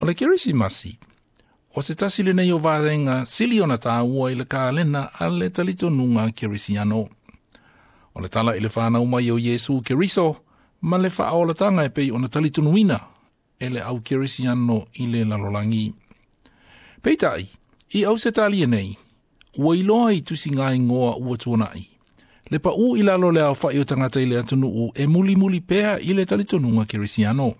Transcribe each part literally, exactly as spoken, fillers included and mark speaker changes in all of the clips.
Speaker 1: O le Kerisimasi, o se tasi le nei o vārenga sili o na tāua i le kālena a le talitonunga Kerisiano. O le tala i le whānau mai o Yesu Keriso, ma le whaolatanga e pei o na talitonuina e le au Kerisiano i le lalolangi. Peitai, i au se tali e nei, ua iloa i tusi ngai ngoa ua tuanai. Le pa u i lalo le au whai o tangata i le atunu e muli muli pea i le talitonunga Kerisiano.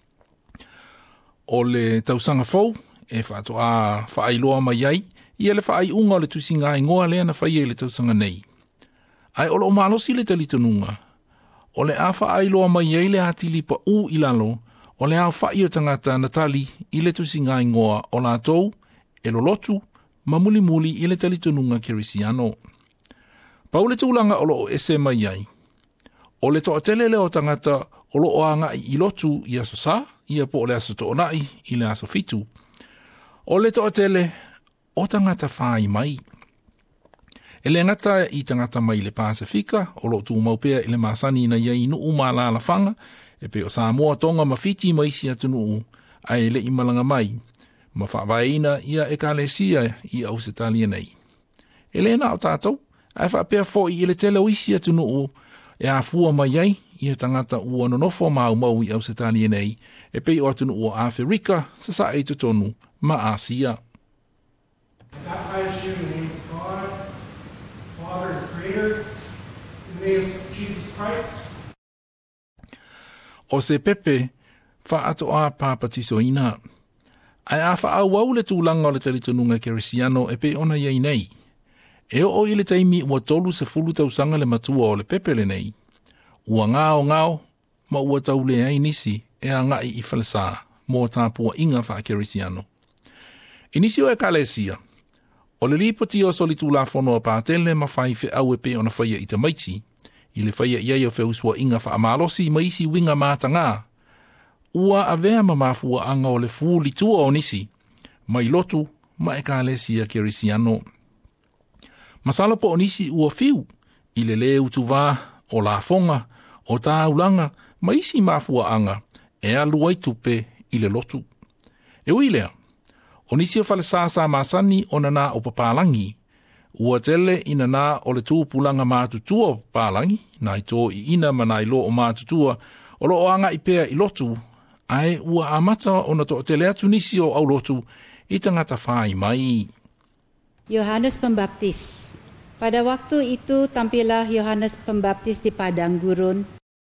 Speaker 1: O le tausanga fau, e whaatoa whaailoa mai ai, i le whaai unga o le tusi ngai ngoa lea na whai e le tausanga nei. Ai olo o malosi le talitonunga, o le a whaailoa mai ai le atili pa u i lalo, o le au whai o tangata natali i le tusi ngai ngoa o la tou, e lolotu, ma muli muli i le talitonunga Kerisiano. Pau le tūlanga o lo o ese mai ai. O le toa telele o tangata o lo o anga i lotu i aso sa, i a po o le aso to onai i le aso fitu. O le toa tele o tangata whai mai. E le ngata i tangata mai le Pasifika, o lo tū maupea i le masani na iai nu umala la whanga, e pe o Samoa tonga mawhiti mai si atunu u, ai le imalanga mai, ma whawaina ia e kalesia i au se talia nei. E le na o tātou, ai whapea fo i le tele o isi atunu u, e a fua mai ai, i e tangata ua nonofo mau mau i au se talia nei, e pe o atunu u a Afrika, sa sa e tutonu, ma Asia.
Speaker 2: Baptize you in the name of God, Father and Creator, in the name of Jesus Christ.
Speaker 1: O se pepe, wha ato a pāpatiso ina. Ai a wha au au le tūlanga o le talitonunga Kerisiano e pe ona iei nei. E o i le taimi ua tolu se fulu tausanga le matua o le pepe le nei. Ua ngao ngao, ma ua tau le ai nisi e a ngai i falesa, mō tāpua inga wha Kerisiano. Inisi o e kalesia. O le lipoti o soli tūla whono a pātele ma whai fe au e pe ona whaia i ta maiti. I le whaia iei o wheusua inga wha amalosi ma isi winga mātanga. Ua a vea ma mafua anga o le fūli tua o nisi. Ma i lotu, ma e kalesia Kerisiano. Masala po o nisi ua fiu. I le le utu vā, o la fonga, o tā ulanga, ma isi mafua anga. E alu ai tupe i le lotu. E uilea. O nisi o whale sāsā māsani o nana o papalangi, ua tele ina nā o le tūpulanga mātutua o papalangi, nā i tō i ina mana i lo o mātutua, o lo o anga i pēa i lotu, ai ua amata o na tō tele atu nisi o au lotu, i tangata whai mai.
Speaker 3: Yohanes Pembaptis. Pada waktu itu tampillah Yohanes Pembaptis di padang gurun.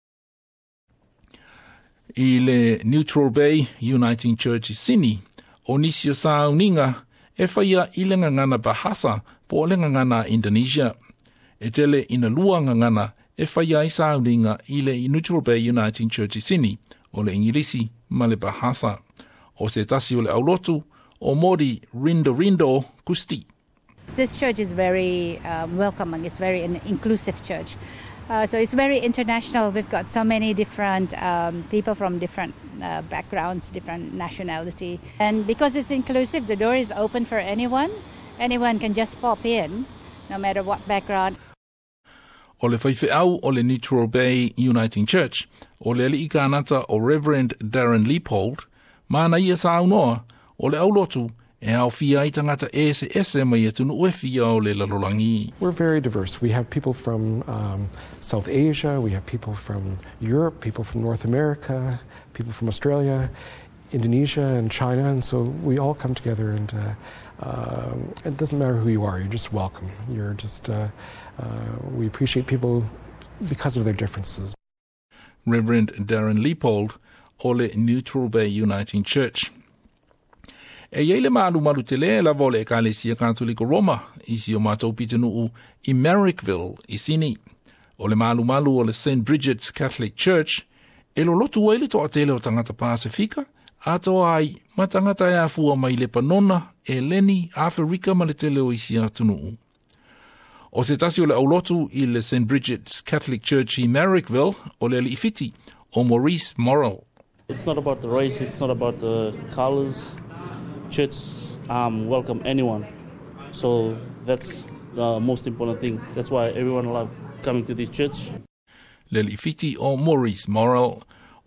Speaker 1: I le Neutral Bay Uniting Church i Sini, o nisi o sauninga e whaia i le ngangana Bahasa po le ngangana Indonesia. E tele ina lua ngangana e whaia i sauninga i le Neutral Bay Uniting Church i Sini o le Ingilisi ma le Bahasa. O se tasi o le aulotu o mori Rindo Rindo Kusti.
Speaker 3: This church is very um, welcoming. It's very an inclusive church. Uh, so it's very international. We've got so many different um, people from different uh, backgrounds, different nationality. And because it's inclusive, the door is open for anyone. Anyone can just pop in, no matter what background.
Speaker 1: O le whaiwheau o le Neutral Bay Uniting Church, o le ali kanata o Reverend Darren Leopold, mana ia sa aunoa, o le aulotu, e au fia i tangata ese ese mai e tunu ue fia o le lalolangi.
Speaker 4: We're very diverse. We have people from um, South Asia, we have people from Europe, people from North America, people from Australia, Indonesia and China, and so we all come together and uh, uh, it doesn't matter who you are, you're just welcome. You're just, uh, uh, we appreciate people because of their differences.
Speaker 1: Reverend Darren Leopold o le Neutral Bay Uniting Church. E iei le malu malu te le la vole e Kalesia Katoliko Roma, isi o mātou pitanuu i Marrickville, i Sini. O le malu malu o le Saint Bridget's Catholic Church, e lo lotu wele toa tele o tangata Pasifika, ato ai ma tangata e afua mai le panona, e leni, Afrika ma le tele o isi atunuu. O se tasi o le aulotu i le Saint Bridget's Catholic Church i Marrickville, o le li ifiti, o Maurice Morrell.
Speaker 5: It's not about the race, it's not about the colors. Church um, welcome anyone, so that's the most important thing. That's why everyone loves coming to this church.
Speaker 1: Le li fiti o Maurice Morrell,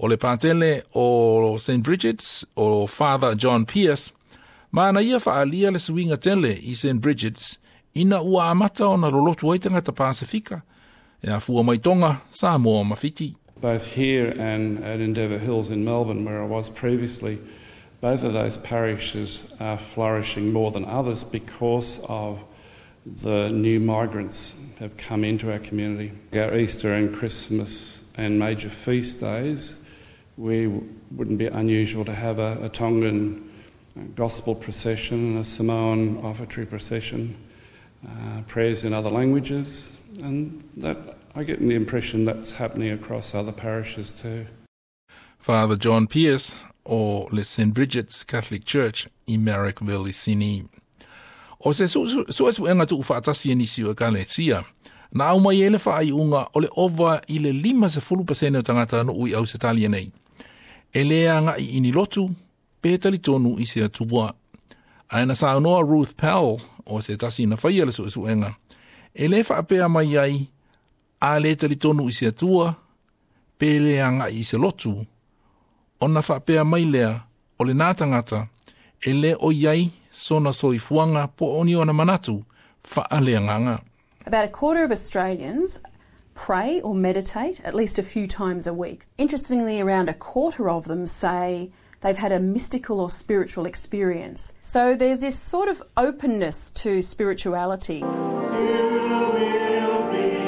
Speaker 1: O le pātele o Saint Bridget's o Father John Pierce, maana ia whaalia le suinga tele i Saint Bridget's ina ua amata o na rolotu waitanga ta Pasifika, e a fua mai tonga sa moa mawhiti.
Speaker 6: Both here and at Endeavour Hills in Melbourne, where I was previously, both of those parishes are flourishing more than others because of the new migrants that have come into our community. Our Easter and Christmas and major feast days, we wouldn't be unusual to have a, a Tongan gospel procession and a Samoan offertory procession, uh, prayers in other languages, and that I get the impression that's happening across other parishes too.
Speaker 1: Father John Pierce o le Saint Bridget's Catholic Church i Marrickville i Sydney. O se su su su su enga tu whaatasi e nisi o Kalesia, na au mai ele wha ai unga o le ova i le lima se fulu pasene o tangata anu ui au se talia nei. E lea nga i ini lotu, pētali tonu i se atua. Aina sa anoa Ruth Powell o se tasi na whaia le su su enga. E le wha apea mai ai, a le tali tonu i se atua, pe lea nga i se lotu. Ona wha apea mai lea o le nātangata, e le o iai sona soifuanga po oni ona manatu, wha alea nganga.
Speaker 7: About a quarter of Australians pray or meditate at least a few times a week. Interestingly, around a quarter of them say they've had a mystical or spiritual experience. So there's this sort of openness to spirituality. You will be